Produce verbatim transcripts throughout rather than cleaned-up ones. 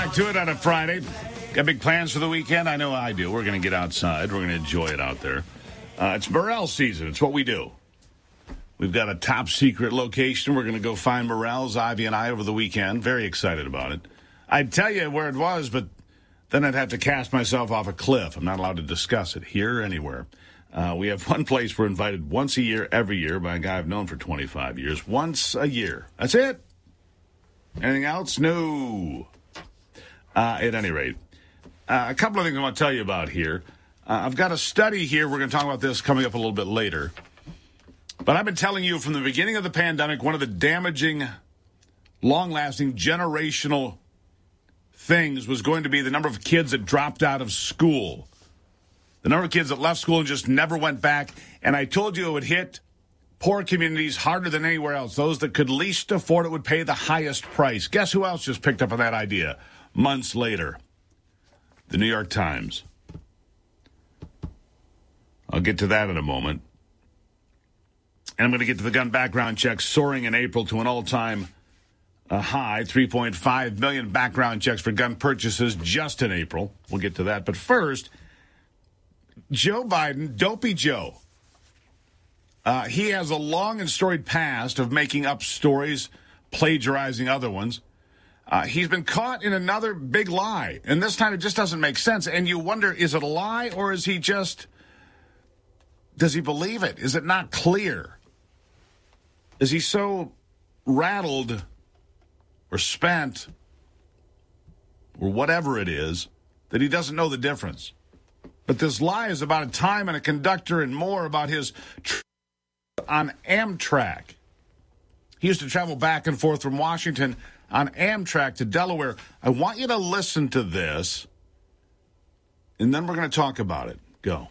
back to it on a Friday. Got big plans for the weekend? I know I do. We're going to get outside. We're going to enjoy it out there. Uh, it's morel season. It's what we do. We've got a top secret location. We're going to go find morels, Ivy and I, over the weekend. Very excited about it. I'd tell you where it was, but then I'd have to cast myself off a cliff. I'm not allowed to discuss it here or anywhere. Uh, we have one place we're invited once a year, every year, by a guy I've known for twenty-five years. Once a year. That's it. Anything else? No. Uh, at any rate, uh, a couple of things I want to tell you about here. Uh, I've got a study here. We're going to talk about this coming up a little bit later. But I've been telling you from the beginning of the pandemic, one of the damaging, long-lasting, generational things was going to be the number of kids that dropped out of school. The number of kids that left school and just never went back. And I told you it would hit poor communities harder than anywhere else. Those that could least afford it would pay the highest price. Guess who else just picked up on that idea months later? The New York Times. I'll get to that in a moment. And I'm going to get to the gun background checks soaring in April to an all-time uh, high, three point five million background checks for gun purchases just in April. We'll get to that. But first, Joe Biden, Dopey Joe. Uh, he has a long and storied past of making up stories, plagiarizing other ones. Uh, he's been caught in another big lie, and this time it just doesn't make sense. And you wonder, is it a lie, or is he just, does he believe it? Is it not clear? Is he so rattled or spent or whatever it is that he doesn't know the difference? But this lie is about a time and a conductor and more about his tr- on Amtrak. He used to travel back and forth from Washington on Amtrak to Delaware. I want you to listen to this, and then we're going to talk about it. Go.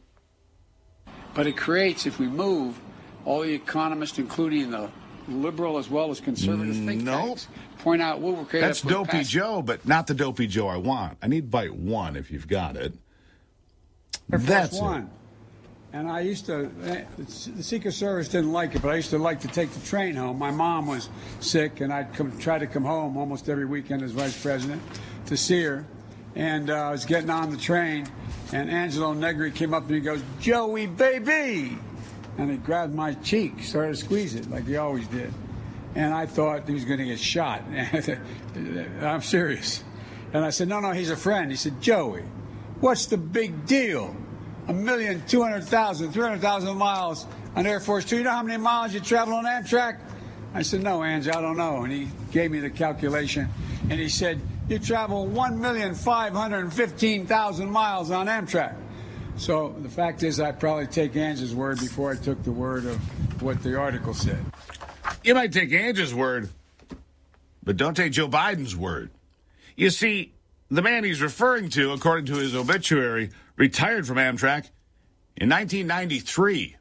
But it creates, if we move, all the economists, including the liberal as well as conservative think nope. tanks, point out what we're creating. That's Dopey pass- Joe, but not the Dopey Joe I want. I need bite one if you've got it. Air That's Force One. it. And I used to, the Secret Service didn't like it, but I used to like to take the train home. My mom was sick, and I'd come, try to come home almost every weekend as vice president to see her. And uh, I was getting on the train, and Angelo Negri came up to me and goes, "Joey, baby!" And he grabbed my cheek, started to squeeze it like he always did. And I thought he was going to get shot. I'm serious. And I said, no, no, he's a friend. He said, "Joey, what's the big deal? A million, two hundred thousand, three hundred thousand miles on Air Force Two. You know how many miles you travel on Amtrak?" I said, "No, Ange, I don't know." And he gave me the calculation. And he said, "You travel one million, five hundred fifteen thousand miles on Amtrak." So the fact is, I'd probably take Ange's word before I took the word of what the article said. You might take Ange's word, but don't take Joe Biden's word. You see, the man he's referring to, according to his obituary, retired from Amtrak in nineteen ninety-three.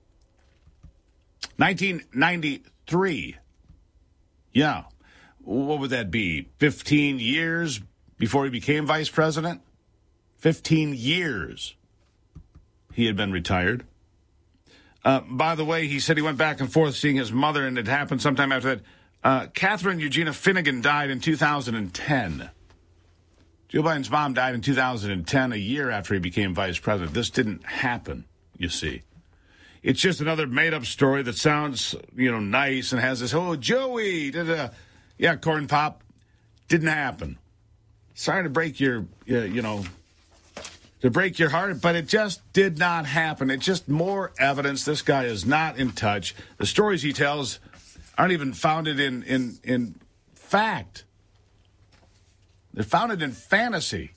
nineteen ninety-three. Yeah. What would that be? fifteen years before he became vice president? fifteen years he had been retired. Uh, by the way, he said he went back and forth seeing his mother, and it happened sometime after that. Uh, Catherine Eugenia Finnegan died in two thousand ten. Joe Biden's mom died in two thousand ten, a year after he became vice president. This didn't happen, you see. It's just another made-up story that sounds, you know, nice and has this, oh, Joey, da-da. Yeah, Corn Pop, didn't happen. Sorry to break your, uh, you know, to break your heart, but it just did not happen. It's just more evidence this guy is not in touch. The stories he tells aren't even founded in, in, in fact. They're founded in fantasy.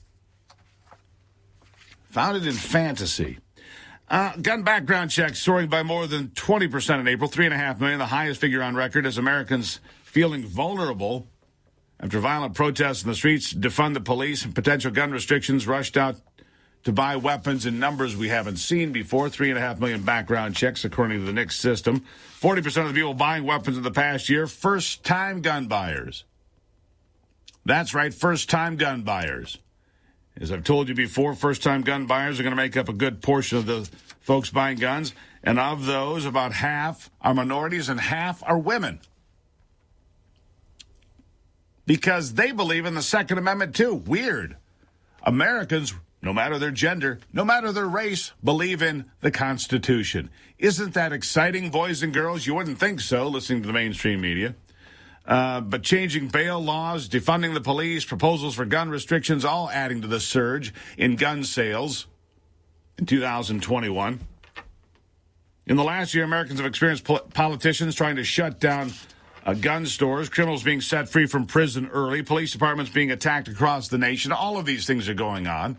Founded in fantasy. Uh, gun background checks soaring by more than twenty percent in April, three point five million, the highest figure on record, as Americans feeling vulnerable after violent protests in the streets defund the police and potential gun restrictions rushed out to buy weapons in numbers we haven't seen before. Three and a half million background checks, according to the N I C S system. forty percent of the people buying weapons in the past year, first-time gun buyers. That's right, first-time gun buyers. As I've told you before, first-time gun buyers are going to make up a good portion of the folks buying guns. And of those, about half are minorities and half are women. because they believe in the Second Amendment too. Weird. Americans, no matter their gender, no matter their race, believe in the Constitution. Isn't that exciting, boys and girls? You wouldn't think so, listening to the mainstream media. Uh, but changing bail laws, defunding the police, proposals for gun restrictions, all adding to the surge in gun sales in two thousand twenty-one. In the last year, Americans have experienced pol- politicians trying to shut down uh, gun stores, criminals being set free from prison early, police departments being attacked across the nation. All of these things are going on.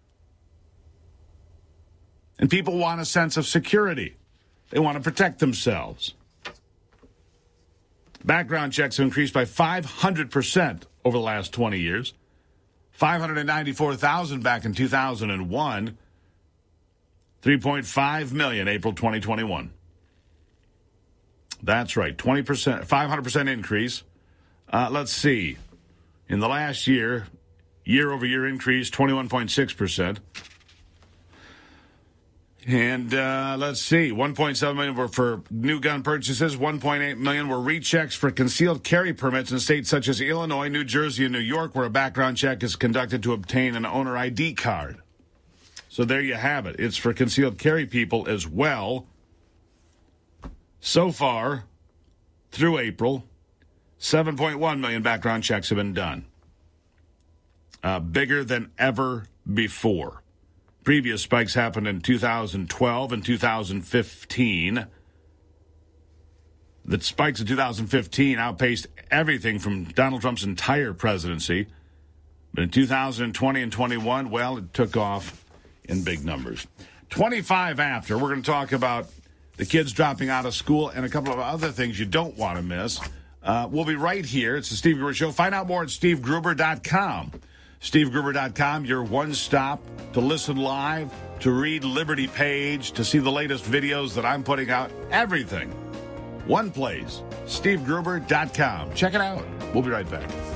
And people want a sense of security. They want to protect themselves. Background checks have increased by five hundred percent over the last twenty years. five hundred ninety-four thousand back in two thousand one. three point five million April twenty twenty-one. That's right, twenty percent, five hundred percent increase. Uh, let's see. In the last year, year-over-year increase, twenty-one point six percent. And uh, let's see, one point seven million were for new gun purchases, one point eight million were rechecks for concealed carry permits in states such as Illinois, New Jersey, and New York, where a background check is conducted to obtain an owner I D card. So there you have it. It's for concealed carry people as well. So far, through April, seven point one million background checks have been done. Uh, bigger than ever before. Previous spikes happened in two thousand twelve and two thousand fifteen. The spikes in two thousand fifteen outpaced everything from Donald Trump's entire presidency. But in two thousand twenty and twenty-one, well, it took off in big numbers. twenty-five after, we're going to talk about the kids dropping out of school and a couple of other things you don't want to miss. Uh, we'll be right here. It's the Steve Gruber Show. Find out more at steve gruber dot com. steve gruber dot com, your one stop to listen live, to read Liberty Page, to see the latest videos that I'm putting out. Everything. One place, steve gruber dot com. Check it out. We'll be right back.